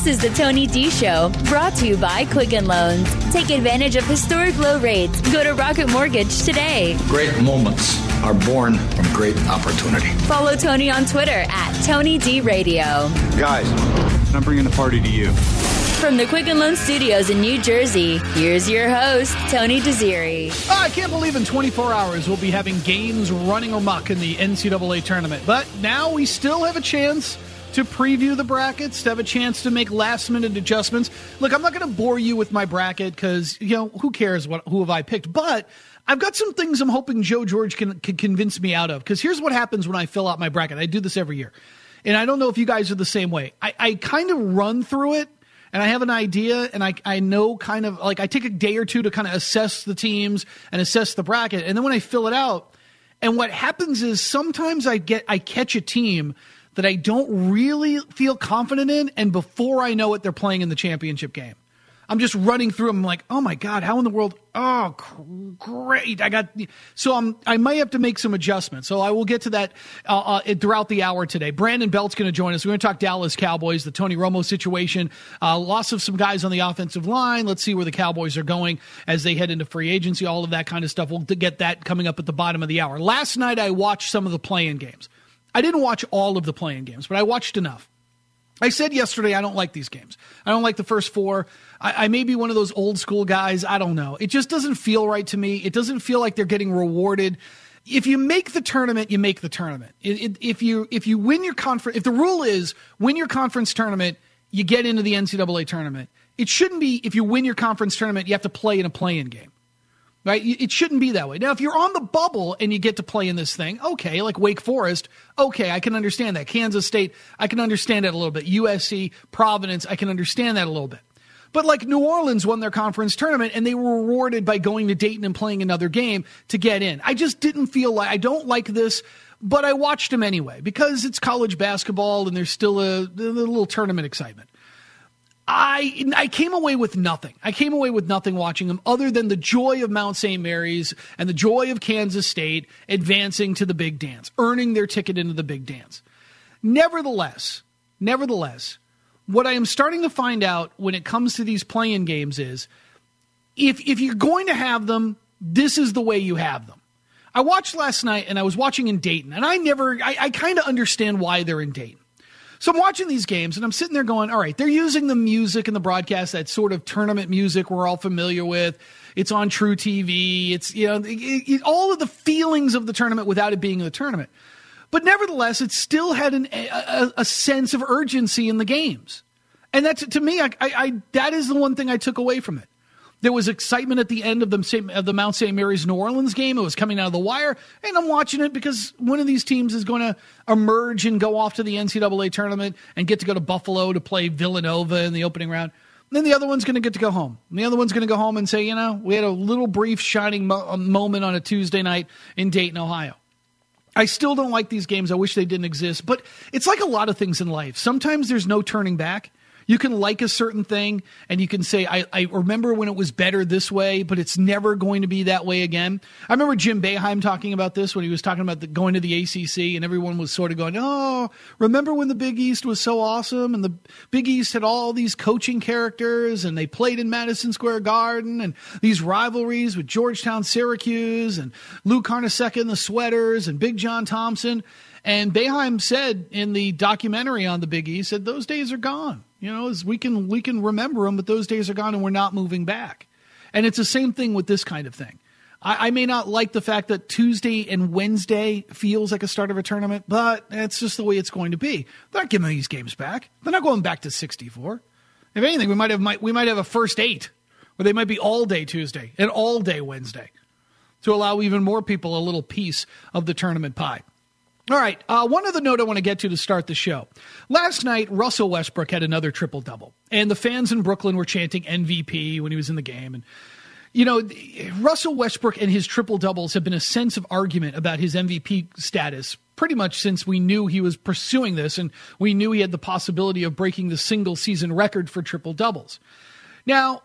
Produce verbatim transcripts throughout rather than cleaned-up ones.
This is the Tony D Show, brought to you by Quicken Loans. Take advantage of historic low rates. Go to Rocket Mortgage today. Great moments are born from great opportunity. Follow Tony on Twitter at Tony D Radio. Guys, I'm bringing the party to you. From the Quicken Loan Studios in New Jersey, here's your host, Tony Desiri. Oh, I can't believe in twenty-four hours we'll be having games running amok in the N C double A tournament. But now we still have a chance to preview the brackets, to have a chance to make last-minute adjustments. Look, I'm not going to bore you with my bracket because, you know, who cares what who have I picked? But I've got some things I'm hoping Joe George can, can convince me out of, because here's what happens when I fill out my bracket. I do this every year. And I don't know if you guys are the same way. I, I kind of run through it, and I have an idea, and I I know kind of, like, I take a day or two to kind of assess the teams and assess the bracket. And then when I fill it out, and what happens is sometimes I get I catch a team that I don't really feel confident in, and before I know it, they're playing in the championship game. I'm just running through them like, oh my God, how in the world? Oh, great. I got, so I'm, I might have to make some adjustments. So I will get to that uh, uh, throughout the hour today. Brandon Belt's going to join us. We're going to talk Dallas Cowboys, the Tony Romo situation, uh, loss of some guys on the offensive line. Let's see where the Cowboys are going as they head into free agency, all of that kind of stuff. We'll get that coming up at the bottom of the hour. Last night, I watched some of the play-in games. I didn't watch all of the play-in games, but I watched enough. I said yesterday I don't like these games. I don't like the first four. I, I may be one of those old school guys. I don't know. It just doesn't feel right to me. It doesn't feel like they're getting rewarded. If you make the tournament, you make the tournament. It, it, if you if you win your conference, if the rule is win your conference tournament, you get into the N C double A tournament. It shouldn't be if you win your conference tournament, you have to play in a play-in game. Right? It shouldn't be that way. Now, if you're on the bubble and you get to play in this thing, okay, like Wake Forest, okay, I can understand that. Kansas State, I can understand that a little bit. U S C, Providence, I can understand that a little bit. But like New Orleans won their conference tournament and they were rewarded by going to Dayton and playing another game to get in. I just didn't feel like, I don't like this, but I watched them anyway because it's college basketball and there's still a, a little tournament excitement. I I came away with nothing. I came away with nothing watching them other than the joy of Mount Saint Mary's and the joy of Kansas State advancing to the big dance, earning their ticket into the big dance. Nevertheless, nevertheless, what I am starting to find out when it comes to these play-in games is if if you're going to have them, this is the way you have them. I watched last night and I was watching in Dayton, and I never I, I kind of understand why they're in Dayton. So I'm watching these games, and I'm sitting there going, all right, they're using the music and the broadcast, that sort of tournament music we're all familiar with. It's on True T V. It's, you know, it, it, all of the feelings of the tournament without it being the tournament. But nevertheless, it still had an, a, a sense of urgency in the games. And that's, to me, I, I, I, that is the one thing I took away from it. There was excitement at the end of the, of the Mount Saint Mary's New Orleans game. It was coming out of the wire, and I'm watching it because one of these teams is going to emerge and go off to the N C double A tournament and get to go to Buffalo to play Villanova in the opening round. And then the other one's going to get to go home. And the other one's going to go home and say, you know, we had a little brief shining mo- moment on a Tuesday night in Dayton, Ohio. I still don't like these games. I wish they didn't exist. But it's like a lot of things in life. Sometimes there's no turning back. You can like a certain thing and you can say, I, I remember when it was better this way, but it's never going to be that way again. I remember Jim Boeheim talking about this when he was talking about the, going to the A C C, and everyone was sort of going, oh, remember when the Big East was so awesome and the Big East had all these coaching characters and they played in Madison Square Garden and these rivalries with Georgetown, Syracuse and Lou Carnesecca and the Sweaters and Big John Thompson. And Boeheim said in the documentary on the Big East, said those days are gone. You know, as we can we can remember them, but those days are gone and we're not moving back. And it's the same thing with this kind of thing. I, I may not like the fact that Tuesday and Wednesday feels like a start of a tournament, but that's just the way it's going to be. They're not giving these games back. They're not going back to sixty-four. If anything, we might have might, we might have a first eight, where they might be all day Tuesday and all day Wednesday to allow even more people a little piece of the tournament pie. All right, uh, one other note I want to get to to start the show. Last night, Russell Westbrook had another triple-double, and the fans in Brooklyn were chanting M V P when he was in the game. And, you know, Russell Westbrook and his triple-doubles have been a sense of argument about his M V P status pretty much since we knew he was pursuing this, and we knew he had the possibility of breaking the single-season record for triple-doubles. Now,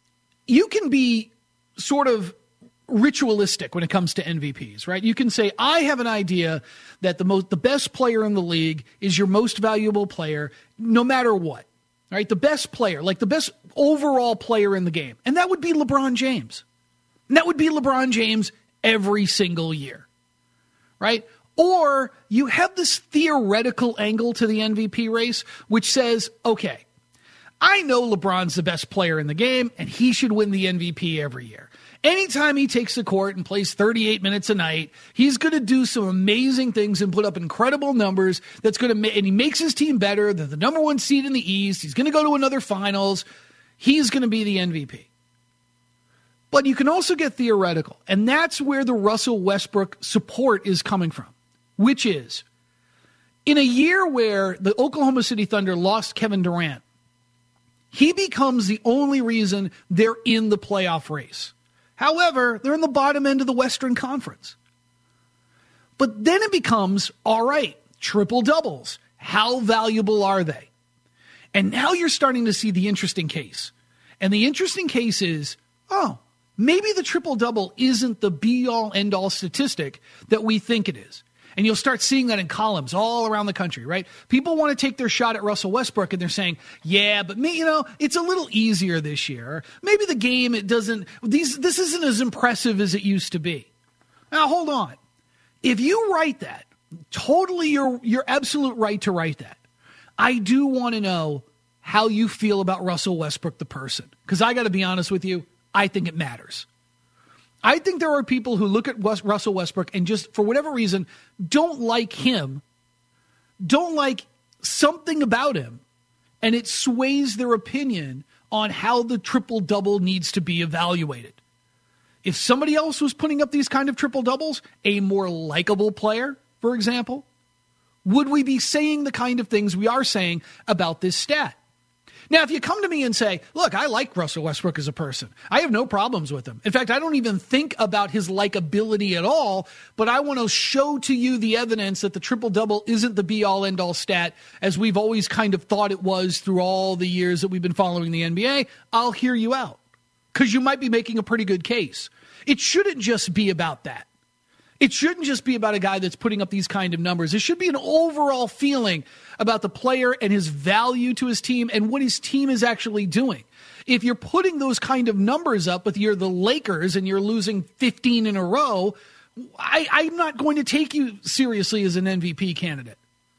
you can be sort of ritualistic when it comes to M V Ps, right? You can say, I have an idea that the most, the best player in the league is your most valuable player, no matter what. right? The best player, like the best overall player in the game. And that would be LeBron James. And that would be LeBron James every single year, right? Or you have this theoretical angle to the M V P race, which says, okay, I know LeBron's the best player in the game, and he should win the M V P every year. Anytime he takes the court and plays thirty-eight minutes a night, he's going to do some amazing things and put up incredible numbers. That's going to ma- and he makes his team better. They're the number one seed in the East. He's going to go to another finals. He's going to be the M V P. But you can also get theoretical, and that's where the Russell Westbrook support is coming from, which is in a year where the Oklahoma City Thunder lost Kevin Durant, he becomes the only reason they're in the playoff race. However, they're in the bottom end of the Western Conference. But then it becomes, all right, triple doubles. How valuable are they? And now you're starting to see the interesting case. And the interesting case is, oh, maybe the triple double isn't the be-all, end-all statistic that we think it is. And you'll start seeing that in columns all around the country, right? People want to take their shot at Russell Westbrook, and they're saying, yeah, but me, you know, it's a little easier this year. Maybe the game, it doesn't, these, this isn't as impressive as it used to be. Now, hold on. If you write that, totally you're, you're absolute right to write that. I do want to know how you feel about Russell Westbrook, the person. Because I got to be honest with you, I think it matters. I think there are people who look at West, Russell Westbrook and just, for whatever reason, don't like him, don't like something about him, and it sways their opinion on how the triple-double needs to be evaluated. If somebody else was putting up these kind of triple-doubles, a more likable player, for example, would we be saying the kind of things we are saying about this stat? Now, if you come to me and say, look, I like Russell Westbrook as a person. I have no problems with him. In fact, I don't even think about his likability at all, but I want to show to you the evidence that the triple-double isn't the be-all, end-all stat as we've always kind of thought it was through all the years that we've been following the N B A. I'll hear you out because you might be making a pretty good case. It shouldn't just be about that. It shouldn't just be about a guy that's putting up these kind of numbers. It should be an overall feeling about the player and his value to his team and what his team is actually doing. If you're putting those kind of numbers up with you're the Lakers and you're losing fifteen in a row, I, I'm not going to take you seriously as an M V P candidate.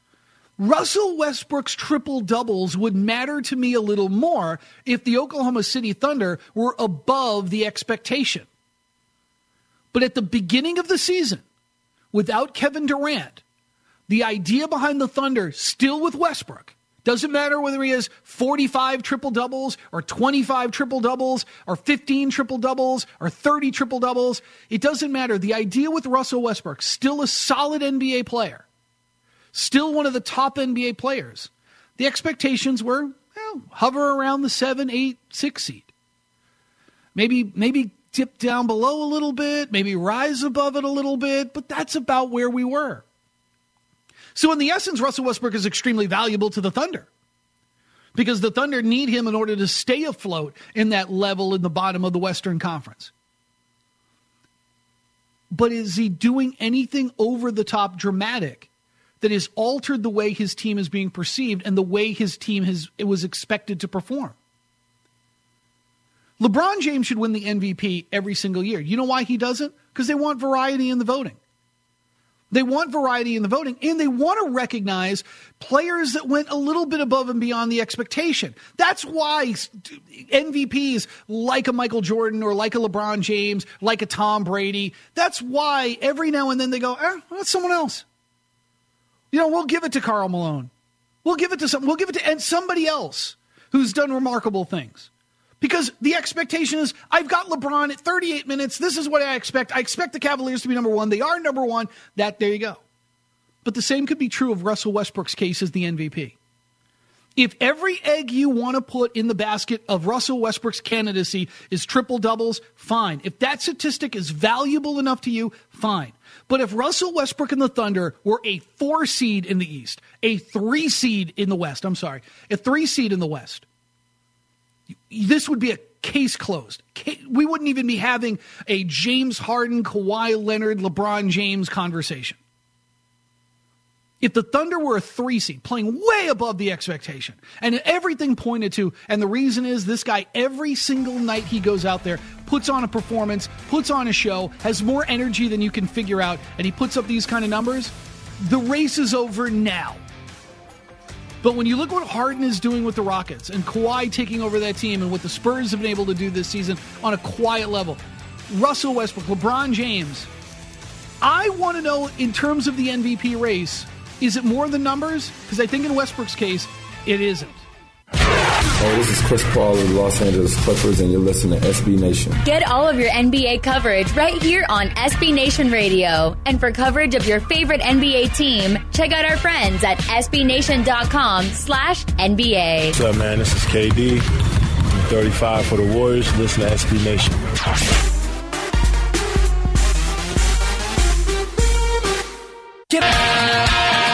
Russell Westbrook's triple-doubles would matter to me a little more if the Oklahoma City Thunder were above the expectation. But at the beginning of the season, without Kevin Durant, the idea behind the Thunder, still with Westbrook, doesn't matter whether he has forty-five triple-doubles or twenty-five triple-doubles or fifteen triple-doubles or thirty triple-doubles. It doesn't matter. The idea with Russell Westbrook, still a solid N B A player, still one of the top N B A players. The expectations were, well, hover around the seven, eight, six seed. Maybe, maybe dip down below a little bit, maybe rise above it a little bit, but that's about where we were. So in the essence, Russell Westbrook is extremely valuable to the Thunder because the Thunder need him in order to stay afloat in that level in the bottom of the Western Conference. But is he doing anything over the top dramatic that has altered the way his team is being perceived and the way his team has it was expected to perform? LeBron James should win the M V P every single year. You know why he doesn't? Because they want variety in the voting. They want variety in the voting, and they want to recognize players that went a little bit above and beyond the expectation. That's why M V Ps like a Michael Jordan or like a LeBron James, like a Tom Brady, that's why every now and then they go, eh, that's someone else. You know, we'll give it to Karl Malone. We'll give it to some, we'll give it to and somebody else who's done remarkable things. Because the expectation is, I've got LeBron at thirty-eight minutes. This is what I expect. I expect the Cavaliers to be number one. They are number one. That, there you go. But the same could be true of Russell Westbrook's case as the M V P. If every egg you want to put in the basket of Russell Westbrook's candidacy is triple doubles, fine. If that statistic is valuable enough to you, fine. But if Russell Westbrook and the Thunder were a four seed in the East, a three seed in the West, I'm sorry, a three seed in the West, this would be a case closed. We wouldn't even be having a James Harden, Kawhi Leonard, LeBron James conversation. If the Thunder were a three seed, playing way above the expectation, and everything pointed to, and the reason is this guy, every single night he goes out there, puts on a performance, puts on a show, has more energy than you can figure out, and he puts up these kind of numbers, the race is over now. But when you look what Harden is doing with the Rockets, and Kawhi taking over that team, and what the Spurs have been able to do this season on a quiet level, Russell Westbrook, LeBron James, I want to know, in terms of the M V P race, is it more the numbers? Because I think in Westbrook's case, it isn't. Hey, this is Chris Paul of the Los Angeles Clippers, and you're listening to S B Nation. Get all of your N B A coverage right here on S B Nation Radio. And for coverage of your favorite N B A team, check out our friends at sbnation.com slash NBA. What's up, man? This is K D. I'm thirty-five for the Warriors. Listen to S B Nation. Get it.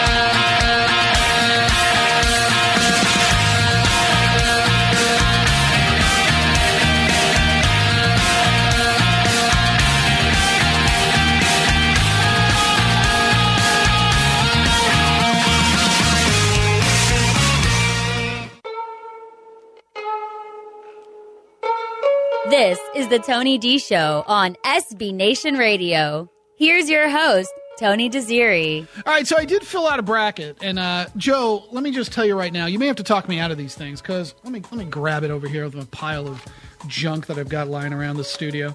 This is the Tony D Show on S B Nation Radio. Here's your host, Tony Desiri. All right, so I did fill out a bracket, and uh, Joe, let me just tell you right now, you may have to talk me out of these things, because let me let me grab it over here with a pile of junk that I've got lying around the studio.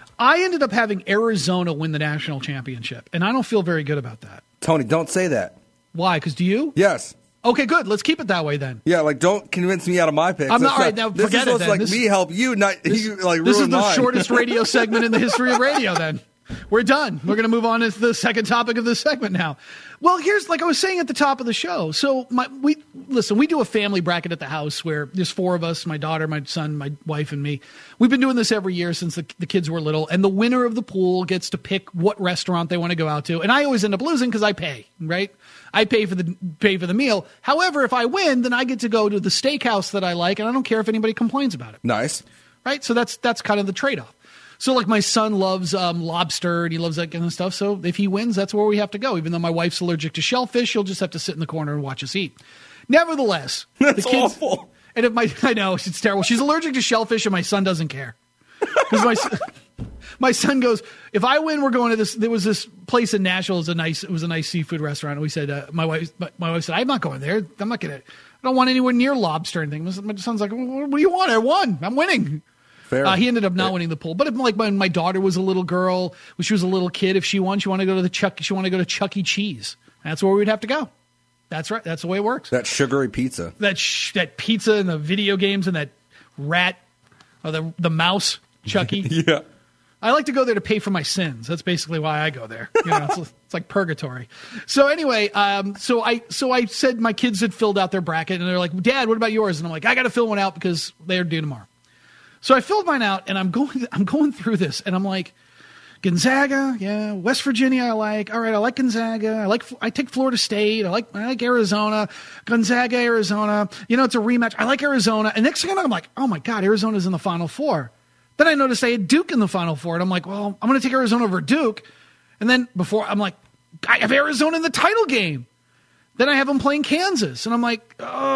I ended up having Arizona win the national championship, and I don't feel very good about that. Tony, don't say that. Why? Because do you? Yes. Okay, good. Let's keep it that way then. Yeah, like don't convince me out of my picks. I'm not, That's all right, now this forget is supposed it to like then. me This- help you, not This, you like this is ruin the mine. shortest radio segment in the history of radio then. We're done. We're going to move on to the second topic of this segment now. Well, here's, like I was saying at the top of the show. So my we listen, we do a family bracket at the house where there's four of us, my daughter, my son, my wife, and me. We've been doing this every year since the, the kids were little, and the winner of the pool gets to pick what restaurant they want to go out to. And I always end up losing because I pay, right? I pay for the pay for the meal. However, if I win, then I get to go to the steakhouse that I like, and I don't care if anybody complains about it. Nice. Right? So that's that's kind of the trade-off. So, like, my son loves um, lobster, and he loves that kind of stuff. So if he wins, that's where we have to go. Even though my wife's allergic to shellfish, she'll just have to sit in the corner and watch us eat. Nevertheless, That's the kids, awful. And if my I know it's terrible. She's allergic to shellfish, and my son doesn't care because my son- my son goes, if I win, we're going to this. There was this place in Nashville. It was a nice. It was a nice seafood restaurant. And we said, uh, my wife, my wife said, I'm not going there. I'm not gonna. I don't want anywhere near lobster or anything. My son's like, what do you want? I won. I'm winning. Fair. Uh, he ended up not Fair. winning the pool. But if, like when my daughter was a little girl, when she was a little kid, if she won, she wanted to go to the Chuck. She wanted to go to Chuck E. Cheese. That's where we'd have to go. That's right. That's the way it works. That sugary pizza. That sh- that pizza and the video games and that rat or the the mouse Chucky. Yeah. I like to go there to pay for my sins. That's basically why I go there. You know, it's, it's like purgatory. So anyway, um, so I so I said my kids had filled out their bracket, and they're like, Dad, what about yours? And I'm like, I got to fill one out because they're due tomorrow. So I filled mine out, and I'm going I'm going through this, and I'm like, Gonzaga, yeah, West Virginia, I like. All right, I like Gonzaga. I like. I take Florida State. I like. I like Arizona. Gonzaga, Arizona. You know, it's a rematch. I like Arizona. And next thing I know, I'm like, oh my God, Arizona's in the Final Four. Then I noticed I had Duke in the Final Four, and I'm like, well, I'm going to take Arizona over Duke. And then before, I'm like, I have Arizona in the title game. Then I have them playing Kansas, and I'm like,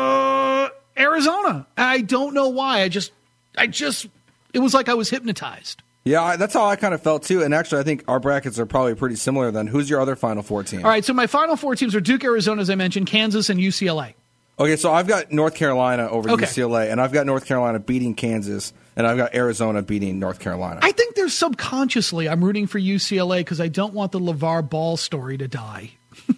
uh, Arizona. I don't know why. I just, I just, it was like I was hypnotized. Yeah, I, that's how I kind of felt too. And actually, I think our brackets are probably pretty similar. Then, who's your other Final Four team? All right, so my Final Four teams are Duke, Arizona, as I mentioned, Kansas, and U C L A. Okay, so I've got North Carolina over Okay. U C L A, and I've got North Carolina beating Kansas, and I've got Arizona beating North Carolina. I think there's subconsciously I'm rooting for U C L A because I don't want the LeVar Ball story to die.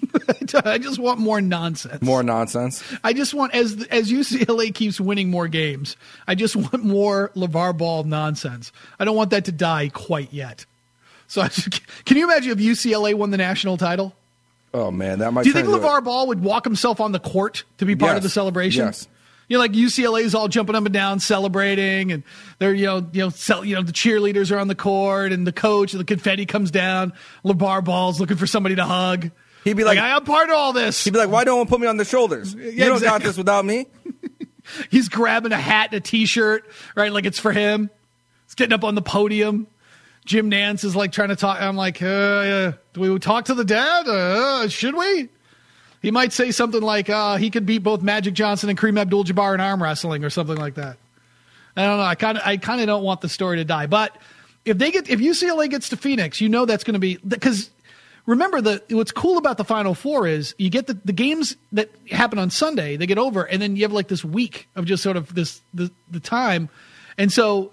I just want more nonsense. More nonsense. I just want, as as U C L A keeps winning more games, I just want more LeVar Ball nonsense. I don't want that to die quite yet. So I just, can you imagine if U C L A won the national title? Oh man, that might. Do you think turn into a- LeVar Ball would walk himself on the court to be part Yes. of the celebration? Yes. You know, like U C L A's all jumping up and down, celebrating, and they're you know you know cel- you know the cheerleaders are on the court, and the coach, and the confetti comes down. LeVar Ball's looking for somebody to hug. He'd be like, I'm part of all this. He'd be like, why don't one put me on the shoulders? You don't got exactly. this without me. He's grabbing a hat and a T-shirt, right? Like it's for him. He's getting up on the podium. Jim Nance is like trying to talk. I'm like, uh, do we talk to the dad? Uh, should we? He might say something like uh, he could beat both Magic Johnson and Kareem Abdul-Jabbar in arm wrestling or something like that. I don't know. I kind of I kind of don't want the story to die. But if they get if U C L A gets to Phoenix, you know that's going to be because remember the what's cool about the Final Four is you get the, the games that happen on Sunday, they get over, and then you have like this week of just sort of this the, the time, and so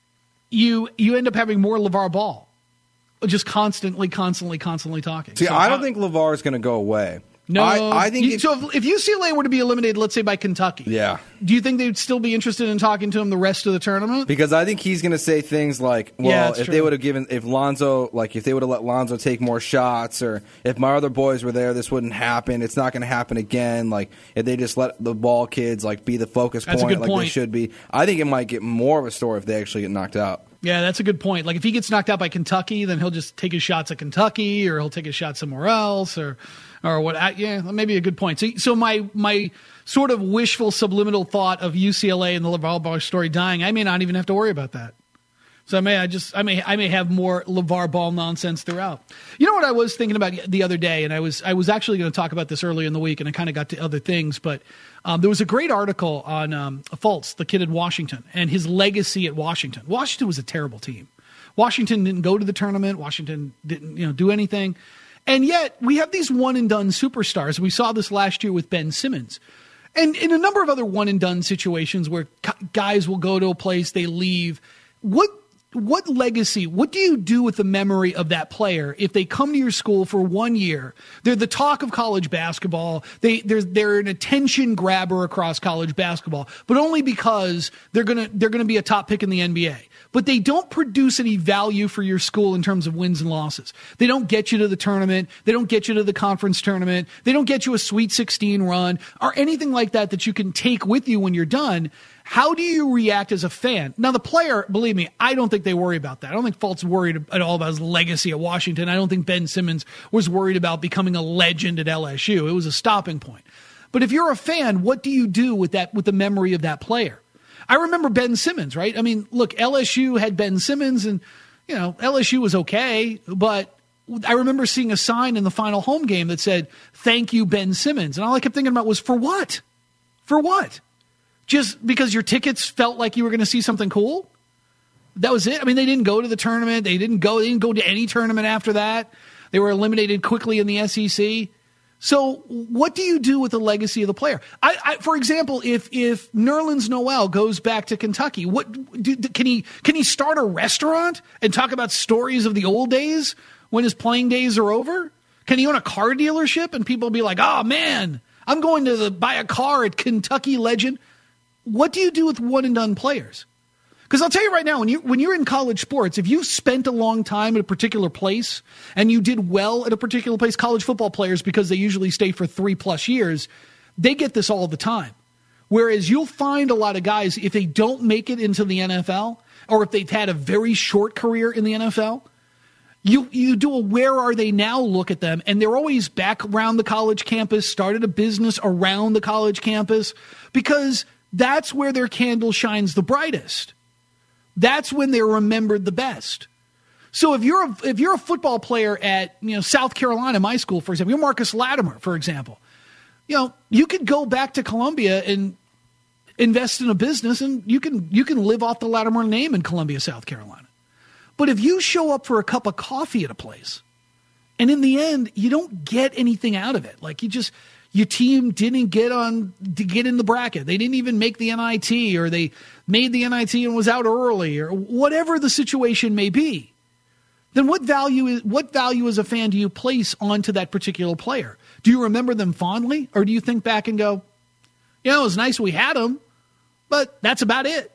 you you end up having more LeVar Ball, just constantly, constantly, constantly talking. See, so, I don't uh, think LeVar is going to go away. No, I, I think you, if, so. If, if U C L A were to be eliminated, let's say by Kentucky, yeah, do you think they'd still be interested in talking to him the rest of the tournament? Because I think he's going to say things like, "Well, Yeah, if true. they would have given, if Lonzo, like if they would have let Lonzo take more shots, or if my other boys were there, this wouldn't happen. It's not going to happen again. Like if they just let the ball kids like be the focus That's a point, good like point. they should be. I think it might get more of a story if they actually get knocked out. Yeah, that's a good point. Like if he gets knocked out by Kentucky, then he'll just take his shots at Kentucky, or he'll take his shot somewhere else, or or what? Yeah, maybe a good point. So, so my my sort of wishful subliminal thought of U C L A and the LeVar Ball story dying, I may not even have to worry about that. So I may I just I may I may have more LeVar Ball nonsense throughout. You know what I was thinking about the other day, and I was I was actually going to talk about this earlier in the week, and I kind of got to other things, but um, there was a great article on um, Fultz, the kid at Washington, and his legacy at Washington. Washington was a terrible team. Washington didn't go to the tournament. Washington didn't you know do anything, and yet we have these one and done superstars. We saw this last year with Ben Simmons. And in a number of other one and done situations where guys will go to a place, they leave. What What legacy, what do you do with the memory of that player if they come to your school for one year? They're the talk of college basketball. They, they're, they're an attention grabber across college basketball, but only because they're going to they're gonna be a top pick in the N B A. But they don't produce any value for your school in terms of wins and losses. They don't get you to the tournament. They don't get you to the conference tournament. They don't get you a Sweet sixteen run or anything like that that you can take with you when you're done. How do you react as a fan? Now, the player, believe me, I don't think they worry about that. I don't think Fultz worried at all about his legacy at Washington. I don't think Ben Simmons was worried about becoming a legend at L S U. It was a stopping point. But if you're a fan, what do you do with that, with the memory of that player? I remember Ben Simmons, right? I mean, look, L S U had Ben Simmons, and, you know, L S U was okay, but I remember seeing a sign in the final home game that said, "Thank you, Ben Simmons." And all I kept thinking about was, for what? For what? Just because your tickets felt like you were going to see something cool? That was it? I mean, they didn't go to the tournament. They didn't go, they didn't go to any tournament after that. They were eliminated quickly in the S E C. So what do you do with the legacy of the player? I, I, for example, if if Nerlens Noel goes back to Kentucky, what do, can he can he start a restaurant and talk about stories of the old days when his playing days are over? Can he own a car dealership and people be like, "Oh man, I'm going to the, buy a car at Kentucky Legend"? What do you do with one and done players? Because I'll tell you right now, when you when you're in college sports, if you spent a long time at a particular place and you did well at a particular place, college football players, because they usually stay for three plus years, they get this all the time. Whereas you'll find a lot of guys, if they don't make it into the N F L, or if they've had a very short career in the N F L, you you do a where are they now look at them, and they're always back around the college campus, started a business around the college campus, because that's where their candle shines the brightest. That's when they're remembered the best. So if you're a, if you're a football player at, you know, South Carolina, my school, for example, you're Marcus Latimer, for example, you know, you could go back to Columbia and invest in a business, and you can you can live off the Latimer name in Columbia, South Carolina. But if you show up for a cup of coffee at a place, and in the end you don't get anything out of it, like you just your team didn't get on to get in the bracket. They didn't even make the N I T, or they made the N I T and was out early, or whatever the situation may be. Then what value is what value as a fan do you place onto that particular player? Do you remember them fondly, or do you think back and go, you know, it was nice we had him, but that's about it?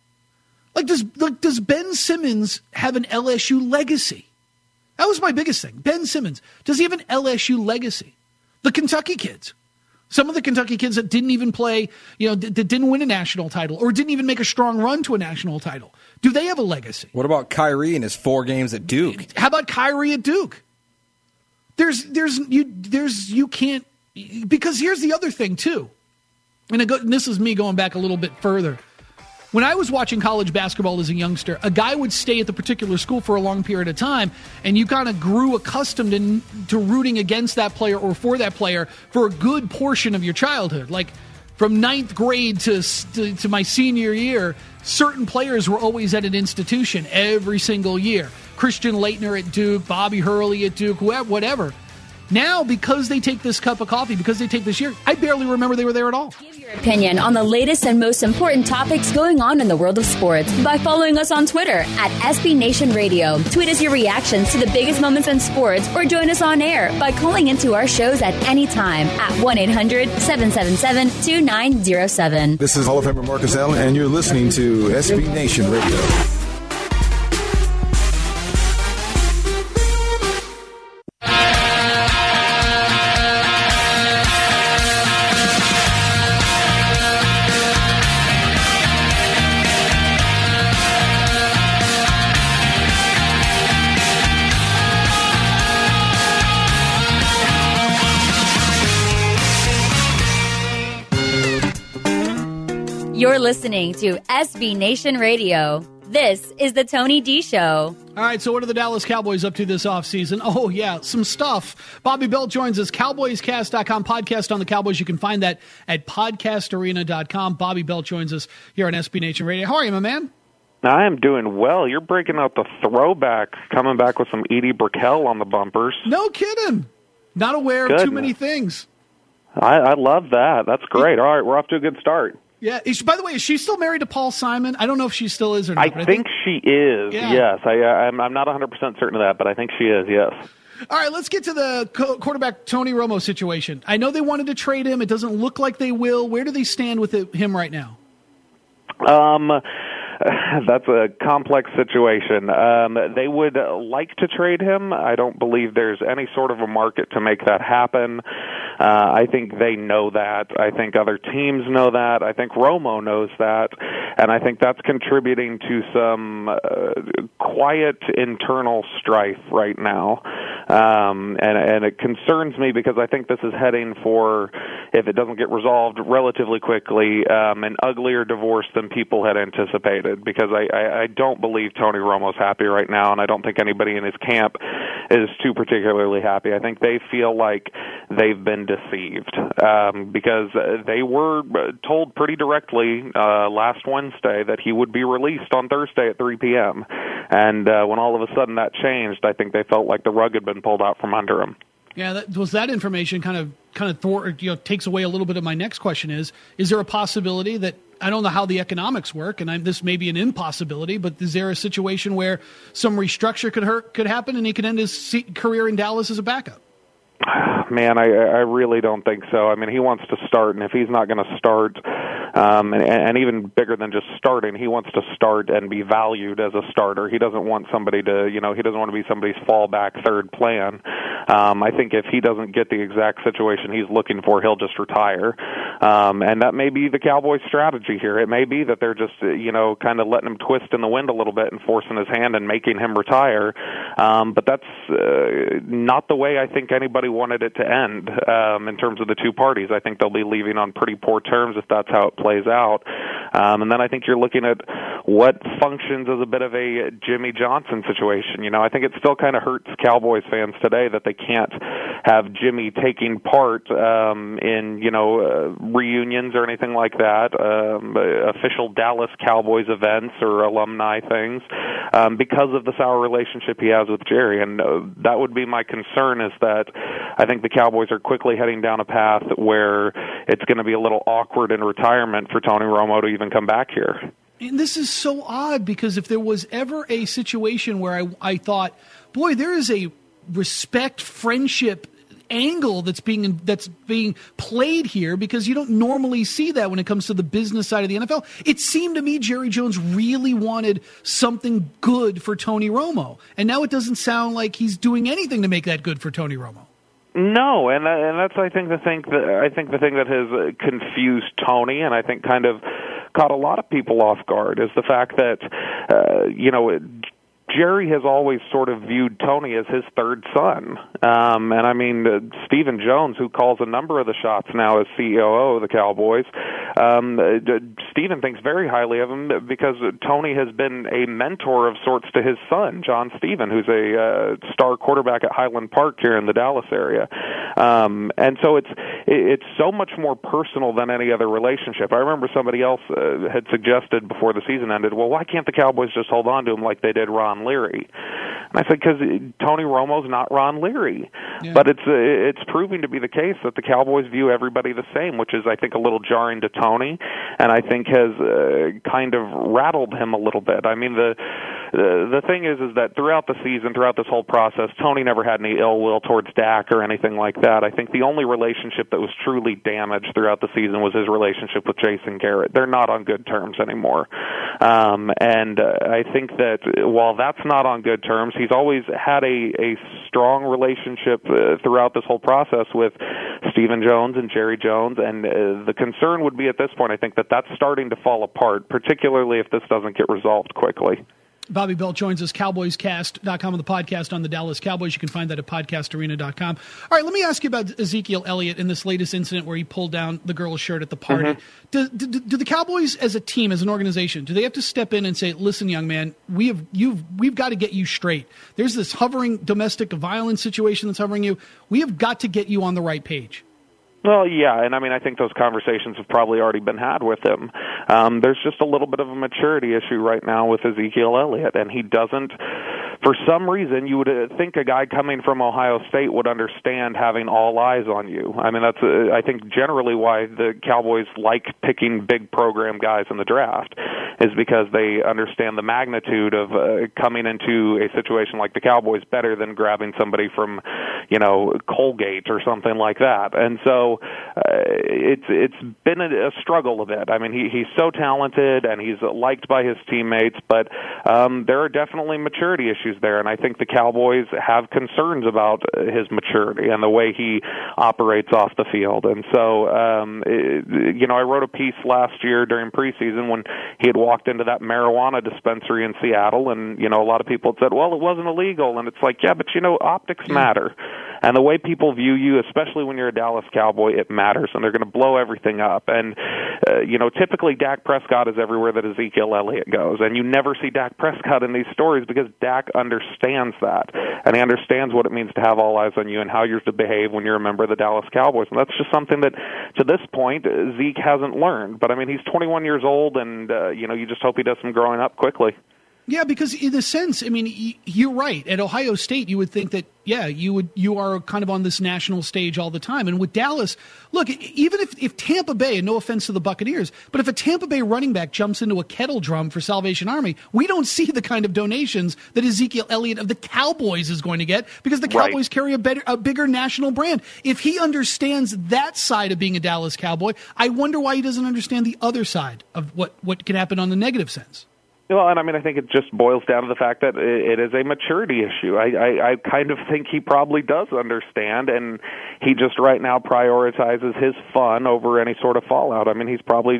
Like, does like, does Ben Simmons have an L S U legacy? That was my biggest thing. Ben Simmons, does he have an L S U legacy? The Kentucky kids. Some of the Kentucky kids that didn't even play, you know, that didn't win a national title or didn't even make a strong run to a national title. Do they have a legacy? What about Kyrie and his four games at Duke? How about Kyrie at Duke? There's, there's, you, there's, you can't, because here's the other thing too. And, it go, and this is me going back a little bit further. when I was watching college basketball as a youngster, a guy would stay at the particular school for a long period of time, and you kind of grew accustomed in, to rooting against that player or for that player for a good portion of your childhood. Like from ninth grade to, to, to my senior year, certain players were always at an institution every single year. Christian Laettner at Duke, Bobby Hurley at Duke, whoever, whatever. Now, because they take this cup of coffee, because they take this year, I barely remember they were there at all. Give your opinion on the latest and most important topics going on in the world of sports by following us on Twitter at S B Nation Radio. Tweet us your reactions to the biggest moments in sports or join us on air by calling into our shows at any time at one eight hundred seven seven seven two nine zero seven. This is Hall of Famer Marcus Allen, and you're listening to S B Nation Radio. You're listening to S B Nation Radio. This is the Tony D Show. All right, so what are the Dallas Cowboys up to this offseason? Oh, yeah, some stuff. Bobby Belt joins us, Cowboys Cast dot com, podcast on the Cowboys. You can find that at podcast arena dot com. Bobby Belt joins us here on S B Nation Radio. How are you, my man? I am doing well. You're breaking out the throwback, coming back with some Edie Brickell on the bumpers. No kidding. Not aware Good. of too many things. I, I love that. That's great. All right, we're off to a good start. Yeah. Is, by the way, is she still married to Paul Simon? I don't know if she still is or not. I, but I think, think she is, yeah. yes. I, I'm, I'm not one hundred percent certain of that, but I think she is, yes. All right, let's get to the co- quarterback Tony Romo situation. I know they wanted to trade him. It doesn't look like they will. Where do they stand with it, him right now? Um, that's a complex situation. Um, they would like to trade him. I don't believe there's any sort of a market to make that happen. Uh, I think they know that. I think other teams know that. I think Romo knows that. And I think that's contributing to some uh, quiet internal strife right now. Um, and, and it concerns me because I think this is heading for, if it doesn't get resolved relatively quickly, um, an uglier divorce than people had anticipated. Because I, I, I don't believe Tony Romo's happy right now, and I don't think anybody in his camp is too particularly happy. I think they feel like they've been deceived um, because they were told pretty directly uh, last Wednesday that he would be released on Thursday at three p.m. And uh, when all of a sudden that changed, I think they felt like the rug had been pulled out from under them. Yeah, that, was that information kind of kind of thwart, you know, takes away a little bit of my next question is, is there a possibility that, I don't know how the economics work, and I'm, this may be an impossibility, but is there a situation where some restructure could hurt, could happen and he could end his career in Dallas as a backup? Man, I, I really don't think so. I mean, he wants to start, and if he's not going to start, um, and, and even bigger than just starting, he wants to start and be valued as a starter. He doesn't want somebody to, you know, he doesn't want to be somebody's fallback third plan. Um, I think if he doesn't get the exact situation he's looking for, he'll just retire. Um, and that may be the Cowboys' strategy here. It may be that they're just, you know, kind of letting him twist in the wind a little bit and forcing his hand and making him retire. Um, but that's uh, not the way I think anybody wanted it to end um, in terms of the two parties. I think they'll be leaving on pretty poor terms if that's how it plays out. Um, and then I think you're looking at what functions as a bit of a Jimmy Johnson situation. You know, I think it still kind of hurts Cowboys fans today that they can't have Jimmy taking part um, in, you know, uh, reunions or anything like that, um, official Dallas Cowboys events or alumni things, um, because of the sour relationship he has with Jerry. And uh, that would be my concern, is that I think the Cowboys are quickly heading down a path where it's going to be a little awkward in retirement for Tony Romo to even come back here. And this is so odd, because if there was ever a situation where I, I thought, boy, there is a respect, friendship angle that's being that's being played here, because you don't normally see that when it comes to the business side of the N F L. It seemed to me Jerry Jones really wanted something good for Tony Romo, and now it doesn't sound like he's doing anything to make that good for Tony Romo. No, and and that's I think the thing that I think the thing that has confused Tony, and I think kind of caught a lot of people off guard, is the fact that uh, you know. It, Jerry has always sort of viewed Tony as his third son. Um, and I mean, uh, Stephen Jones, who calls a number of the shots now as C O O of the Cowboys, um, uh, Stephen thinks very highly of him because Tony has been a mentor of sorts to his son, John Stephen, who's a uh, star quarterback at Highland Park here in the Dallas area. Um, and so it's it's so much more personal than any other relationship. I remember somebody else uh, had suggested before the season ended, well, why can't the Cowboys just hold on to him like they did Ron Leary? And I said, because Tony Romo's not Ron Leary. Yeah. But it's uh, it's proving to be the case that the Cowboys view everybody the same, which is, I think, a little jarring to Tony, and I think has uh, kind of rattled him a little bit. I mean, the the, the thing is, is that throughout the season, throughout this whole process, Tony never had any ill will towards Dak or anything like that. I think the only relationship that was truly damaged throughout the season was his relationship with Jason Garrett. They're not on good terms anymore. Um, and uh, I think that while that's not on good terms, he's always had a, a strong relationship uh, throughout this whole process with Stephen Jones and Jerry Jones, and uh, the concern would be at this point, I think, that that's starting to fall apart, particularly if this doesn't get resolved quickly. Bobby Belt joins us, Cowboys Cast dot com, on the podcast on the Dallas Cowboys. You can find that at podcast arena dot com. All right, let me ask you about Ezekiel Elliott in this latest incident where he pulled down the girl's shirt at the party. Mm-hmm. Do, do, do the Cowboys as a team, as an organization, do they have to step in and say, listen, young man, we have, you've, we've got to get you straight. There's this hovering domestic violence situation that's hovering you. We have got to get you on the right page. Well, yeah, and I mean, I think those conversations have probably already been had with him. Um, there's just a little bit of a maturity issue right now with Ezekiel Elliott, and he doesn't, for some reason, you would think a guy coming from Ohio State would understand having all eyes on you. I mean, that's, uh, I think, generally why the Cowboys like picking big program guys in the draft, is because they understand the magnitude of uh, coming into a situation like the Cowboys better than grabbing somebody from, you know, Colgate or something like that. And so uh, it's it's been a, a struggle a bit. I mean, he, he's so talented and he's liked by his teammates, but um, there are definitely maturity issues there, and I think the Cowboys have concerns about his maturity and the way he operates off the field. And so, um, it, you know, I wrote a piece last year during preseason when he had walked into that marijuana dispensary in Seattle, and, you know, a lot of people had said, well, it wasn't illegal, and it's like, yeah, but, you know, optics matter. And the way people view you, especially when you're a Dallas Cowboy, it matters, and they're going to blow everything up. And, uh, you know, typically Dak Prescott is everywhere that Ezekiel Elliott goes, and you never see Dak Prescott in these stories because Dak understands that, and he understands what it means to have all eyes on you and how you're to behave when you're a member of the Dallas Cowboys. And that's just something that, to this point, Zeke hasn't learned. But, I mean, he's twenty-one years old, and, uh, you know, you just hope he does some growing up quickly. Yeah, because in a sense, I mean, you're right. At Ohio State, you would think that, yeah, you would you are kind of on this national stage all the time. And with Dallas, look, even if, if Tampa Bay, and no offense to the Buccaneers, but if a Tampa Bay running back jumps into a kettle drum for Salvation Army, we don't see the kind of donations that Ezekiel Elliott of the Cowboys is going to get because the Cowboys right. carry a better, a bigger national brand. If he understands that side of being a Dallas Cowboy, I wonder why he doesn't understand the other side of what, what can happen on the negative sense. Well, and I mean, I think it just boils down to the fact that it is a maturity issue. I, I, I kind of think he probably does understand, and he just right now prioritizes his fun over any sort of fallout. I mean, he's probably,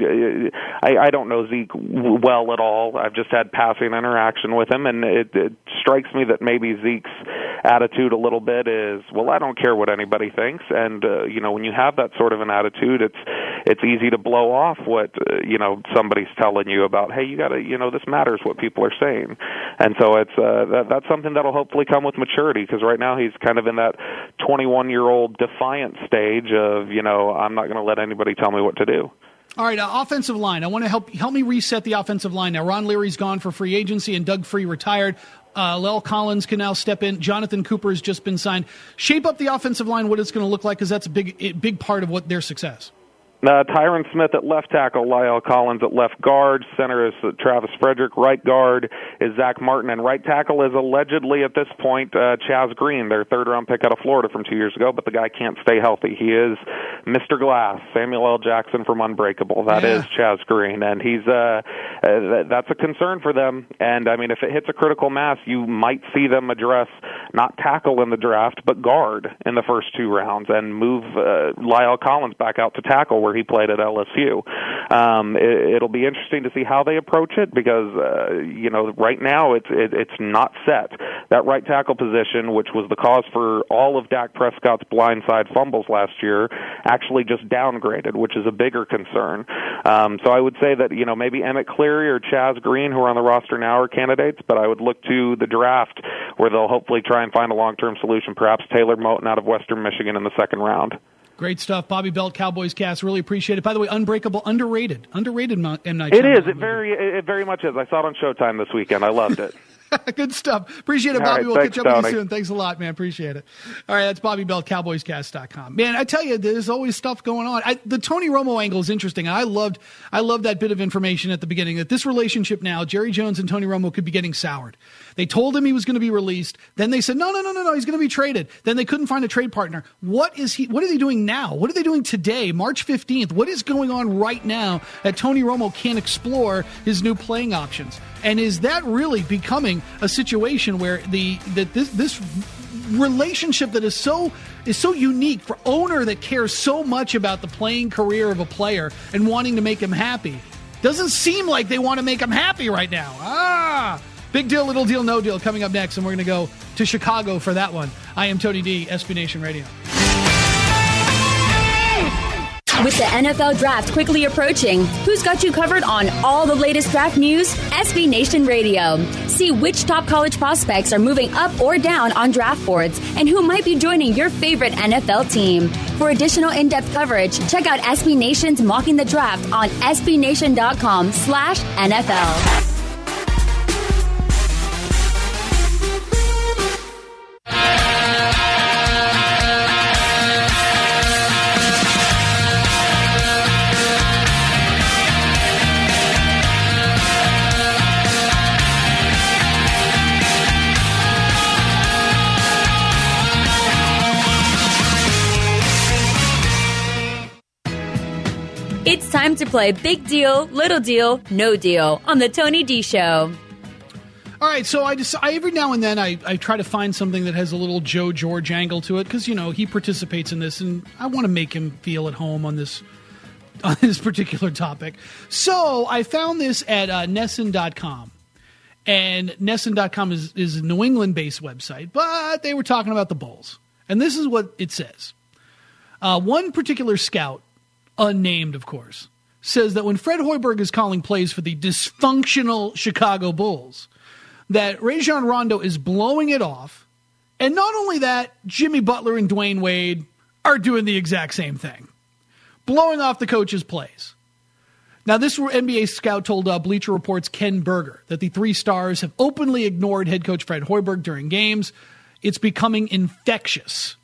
I, I don't know Zeke well at all. I've just had passing interaction with him, and it, it strikes me that maybe Zeke's attitude a little bit is, well, I don't care what anybody thinks, and, uh, you know, when you have that sort of an attitude, it's it's easy to blow off what, uh, you know, somebody's telling you about, hey, you got to, you know, this matters what people are saying. And so it's uh, that, that's something that'll hopefully come with maturity, because right now he's kind of in that twenty-one-year-old defiant stage of, you know, I'm not going to let anybody tell me what to do. All right, uh, offensive line. I want to help help me reset the offensive line. Now, Ron Leary's gone for free agency, and Doug Free retired. Uh, Lel Collins can now step in. Jonathan Cooper has just been signed. Shape up the offensive line, what it's going to look like, because that's a big, big part of what their success. Uh, Tyron Smith at left tackle, Lyle Collins at left guard, center is uh, Travis Frederick, right guard is Zach Martin, and right tackle is allegedly at this point uh, Chaz Green, their third-round pick out of Florida from two years ago, but the guy can't stay healthy. He is Mister Glass, Samuel L. Jackson from Unbreakable. That yeah. is Chaz Green, and he's uh, uh, that's a concern for them. And, I mean, if it hits a critical mass, you might see them address not tackle in the draft, but guard in the first two rounds and move uh, Lyle Collins back out to tackle where where he played at L S U. Um, it, it'll be interesting to see how they approach it because, uh, you know, right now it's it, it's not set. That right tackle position, which was the cause for all of Dak Prescott's blindside fumbles last year, actually just downgraded, which is a bigger concern. Um, so I would say that, you know, maybe Emmett Cleary or Chaz Green, who are on the roster now, are candidates, but I would look to the draft where they'll hopefully try and find a long-term solution, perhaps Taylor Moton out of Western Michigan in the second round. Great stuff. Bobby Belt, Cowboys Cast. Really appreciate it. By the way, Unbreakable, underrated. Underrated M. Night It Shyamalan is. It very, it very much is. I saw it on Showtime this weekend. I loved it. Good stuff. Appreciate it, All Bobby. right, we'll thanks, catch up with Tony. you soon. Thanks a lot, man. Appreciate it. All right, that's Bobby Belt, Cowboys Cast dot com. Man, I tell you, there's always stuff going on. I, the Tony Romo angle is interesting. I loved I loved that bit of information at the beginning, that this relationship now, Jerry Jones and Tony Romo, could be getting soured. They told him he was going to be released. Then they said, no, no, no, no, no, he's going to be traded. Then they couldn't find a trade partner. What is he? What are they doing now? What are they doing today, March fifteenth? What is going on right now that Tony Romo can't explore his new playing options? And is that really becoming a situation where the that this this relationship that is so is so unique for owner that cares so much about the playing career of a player and wanting to make him happy doesn't seem like they want to make him happy right now? Ah, big deal, little deal, no deal coming up next, and we're going to go to Chicago for that one. I am Tony D, S B Nation Radio. With the N F L Draft quickly approaching, who's got you covered on all the latest draft news? S B Nation Radio. See which top college prospects are moving up or down on draft boards and who might be joining your favorite N F L team. For additional in-depth coverage, check out S B Nation's Mocking the Draft on S B Nation dot com slash N F L. It's time to play Big Deal, Little Deal, No Deal on the Tony D Show. All right, so I just I, every now and then I, I try to find something that has a little Joe George angle to it because, you know, he participates in this and I want to make him feel at home on this on this particular topic. So I found this at uh, Nesson dot com. And Nesson dot com is, is a New England-based website, but they were talking about the Bulls. And this is what it says. Uh, one particular scout, unnamed, of course, says that when Fred Hoiberg is calling plays for the dysfunctional Chicago Bulls, that Rajon Rondo is blowing it off. And not only that, Jimmy Butler and Dwayne Wade are doing the exact same thing, blowing off the coach's plays. Now, this N B A scout told uh, Bleacher Report's Ken Berger that the three stars have openly ignored head coach Fred Hoiberg during games. It's becoming infectious.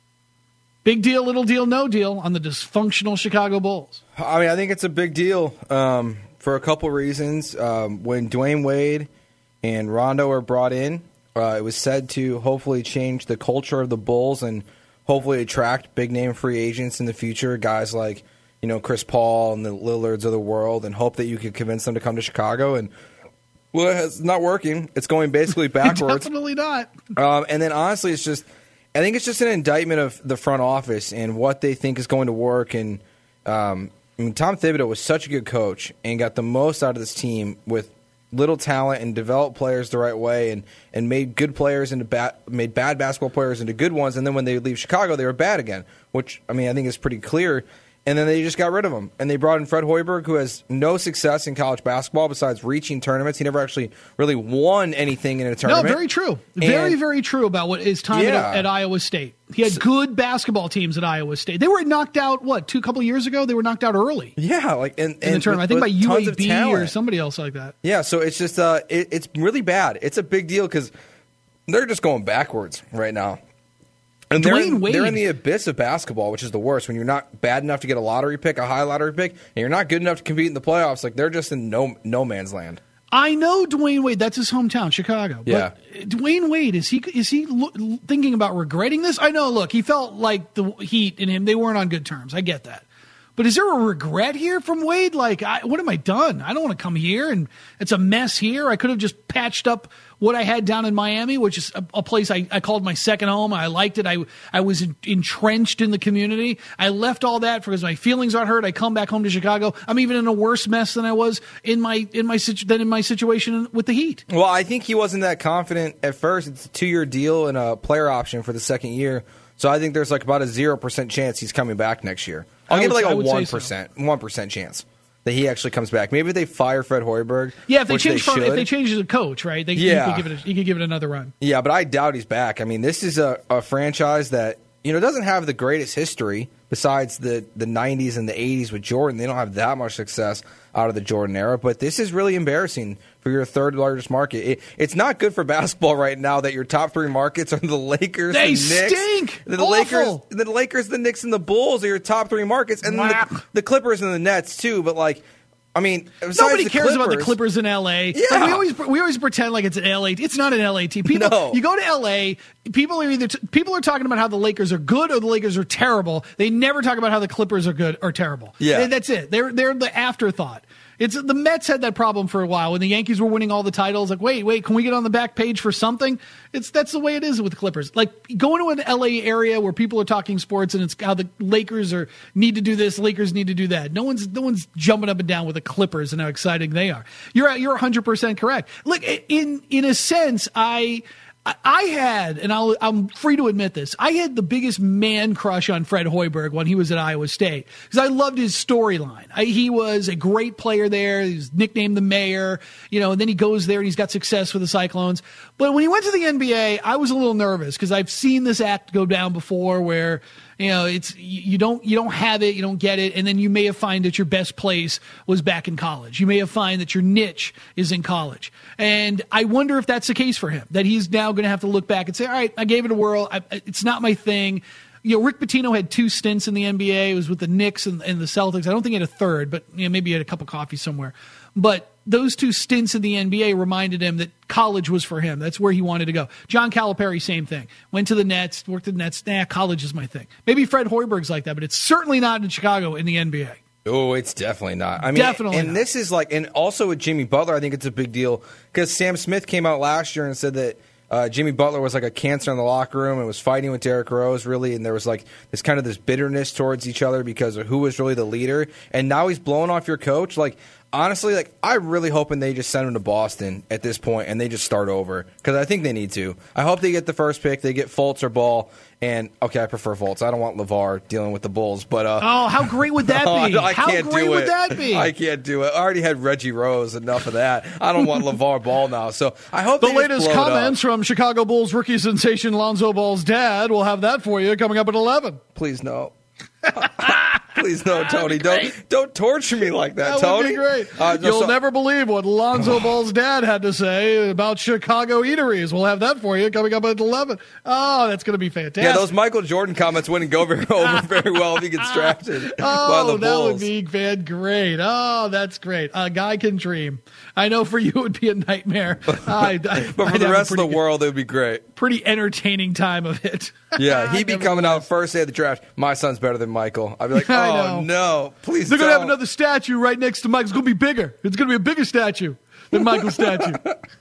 Big deal, little deal, no deal on the dysfunctional Chicago Bulls. I mean, I think it's a big deal um, for a couple reasons. Um, when Dwayne Wade and Rondo were brought in, uh, it was said to hopefully change the culture of the Bulls and hopefully attract big-name free agents in the future, guys like, you know, Chris Paul and the Lillards of the world, and hope that you could convince them to come to Chicago. And, well, it's not working. It's going basically backwards. Definitely not. Um, and then, honestly, it's just, I think it's just an indictment of the front office and what they think is going to work. And, um, I mean, Tom Thibodeau was such a good coach and got the most out of this team with little talent and developed players the right way and, and made good players into bad, made bad basketball players into good ones. And then when they leave Chicago, they were bad again, which, I mean, I think is pretty clear. And then they just got rid of him. And they brought in Fred Hoiberg, who has no success in college basketball besides reaching tournaments. He never actually really won anything in a tournament. No, very true. And, very, very true about what his time yeah. at, at Iowa State. He had good basketball teams at Iowa State. They were knocked out, what, two couple years ago? They were knocked out early. Yeah. like and, In and the tournament. with, I think by U A B or somebody else like that. Yeah, so it's just, uh, it, it's really bad. It's a big deal because they're just going backwards right now. And they're in, they're in the abyss of basketball, which is the worst. When you're not bad enough to get a lottery pick, a high lottery pick, and you're not good enough to compete in the playoffs, like they're just in no no man's land. I know Dwayne Wade. That's his hometown, Chicago. Yeah. But Dwayne Wade, is he is he lo- thinking about regretting this? I know, look, he felt like the Heat and him, they weren't on good terms. I get that. But is there a regret here from Wade? Like, I, what have I done? I don't want to come here, and it's a mess here. I could have just patched up what I had down in Miami, which is a, a place I, I called my second home. I liked it. I I was in, entrenched in the community. I left all that because my feelings aren't hurt. I come back home to Chicago. I'm even in a worse mess than I was in my in my situ- than in my situation with the Heat. Well, I think he wasn't that confident at first. It's a two-year deal and a player option for the second year. So I think there's like about a zero percent chance he's coming back next year. I'll I give would, it like a one so. percent, one percent chance that he actually comes back. Maybe they fire Fred Hoiberg. Yeah, if they which change they from, if should. they change the coach, right? They, Yeah. he, could give it a, he could give it another run. Yeah, but I doubt he's back. I mean, this is a, a franchise that, you know, doesn't have the greatest history besides the, the nineties and the eighties with Jordan. They don't have that much success out of the Jordan era, but this is really embarrassing for your third largest market. It, it's not good for basketball right now that your top three markets are the Lakers, They the Knicks. stink! The Awful! Lakers, the Lakers, the Knicks, and the Bulls are your top three markets, and then the, the Clippers and the Nets too. But like, I mean, nobody the cares Clippers, about the Clippers in L A. Yeah. Like we always we always pretend like it's an L A. It's not an L A team. People, No. you go to L A. People are either t- people are talking about how the Lakers are good or the Lakers are terrible. They never talk about how the Clippers are good or terrible. Yeah. They- that's it. They're they're the afterthought. It's the Mets had that problem for a while when the Yankees were winning all the titles. Like, wait, wait, can we get on the back page for something? It's that's the way it is with the Clippers. Like going to an L A area where people are talking sports and it's how the Lakers are need to do this, Lakers need to do that. No one's no one's jumping up and down with the Clippers and how exciting they are. You're you're one hundred percent correct. Look, in in a sense, I. I had, and I'll, I'm free to admit this, I had the biggest man crush on Fred Hoiberg when he was at Iowa State because I loved his storyline. He was a great player there. He was nicknamed the mayor, you know, and then he goes there and he's got success with the Cyclones. But when he went to the N B A, I was a little nervous because I've seen this act go down before where, you know, it's you don't you don't have it, you don't get it, and then you may have find that your best place was back in college. You may have find that your niche is in college, and I wonder if that's the case for him. That he's now going to have to look back and say, "All right, I gave it a whirl. I, it's not my thing." You know, Rick Pitino had two stints in the N B A. It was with the Knicks and, and the Celtics. I don't think he had a third, but you know, maybe he had a cup of coffee somewhere. But those two stints in the N B A reminded him that college was for him. That's where he wanted to go. John Calipari, same thing. Went to the Nets, worked at the Nets. Nah, college is my thing. Maybe Fred Hoiberg's like that, but it's certainly not in Chicago in the N B A. Oh, it's definitely not. I mean, Definitely and not. this is like, and also with Jimmy Butler, I think it's a big deal because Sam Smith came out last year and said that uh, Jimmy Butler was like a cancer in the locker room and was fighting with Derrick Rose, really, and there was like this kind of this bitterness towards each other because of who was really the leader. And now he's blowing off your coach. Like, honestly, like I'm really hoping they just send him to Boston at this point and they just start over because I think they need to. I hope they get the first pick, they get Fultz or Ball, and okay, I prefer Fultz. I don't want LeVar dealing with the Bulls, but uh, Oh, how great would that be? I how can't great do would it. that be? I can't do it. I already had Reggie Rose. Enough of that. I don't want LeVar Ball now. So I hope The they just latest blow it up. comments from Chicago Bulls rookie sensation Lonzo Ball's dad. We'll have that for you coming up at eleven. Please no. Please no, Tony. Don't don't torture me like that, That Tony. would be great. Uh, no, You'll so- never believe what Lonzo Ball's dad had to say about Chicago eateries. We'll have that for you coming up at eleven. Oh, that's going to be fantastic. Yeah, those Michael Jordan comments wouldn't go very over very well if he gets drafted by Oh, the that would Bulls. be fan great. Oh, that's great. A guy can dream. I know for you it would be a nightmare. I, I, But for I'd the have a rest of pretty the good- word, it would be great. pretty entertaining time of it. Yeah, he'd be Never coming mind. out first day of the draft. My son's better than Michael. I'd be like, I oh know. no, please They're don't. going to have another statue right next to Mike. It's going to be bigger. It's going to be a bigger statue than Michael's statue.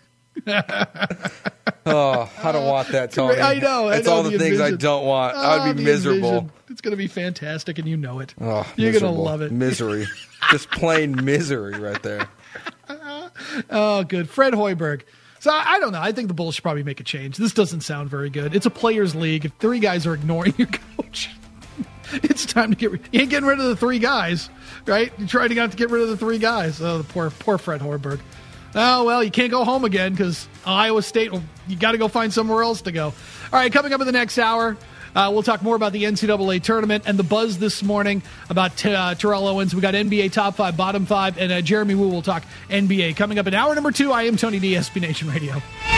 Oh, I don't want that, Tony. I know. I It's know all the, things I envision. don't want. Oh, I'd be the miserable. envision. It's going to be fantastic, and you know it. Oh, You're going to miserable. love it. Misery. Just plain misery right there. Oh, good. Fred Hoiberg. So I, I don't know. I think the Bulls should probably make a change. This doesn't sound very good. It's a players' league. If three guys are ignoring your coach, it's time to get. Re- you ain't getting rid of the three guys, right? You're trying to get to get rid of the three guys. Oh, the poor, poor Fred Hoiberg. Oh well, you can't go home again because Iowa State. Well, you got to go find somewhere else to go. All right, coming up in the next hour. Uh, we'll talk more about the N C double A tournament and the buzz this morning about t- uh, Terrell Owens. We got N B A top five, bottom five, and uh, Jeremy Wu will talk N B A. Coming up in hour number two, I am Tony D, S B Nation Radio.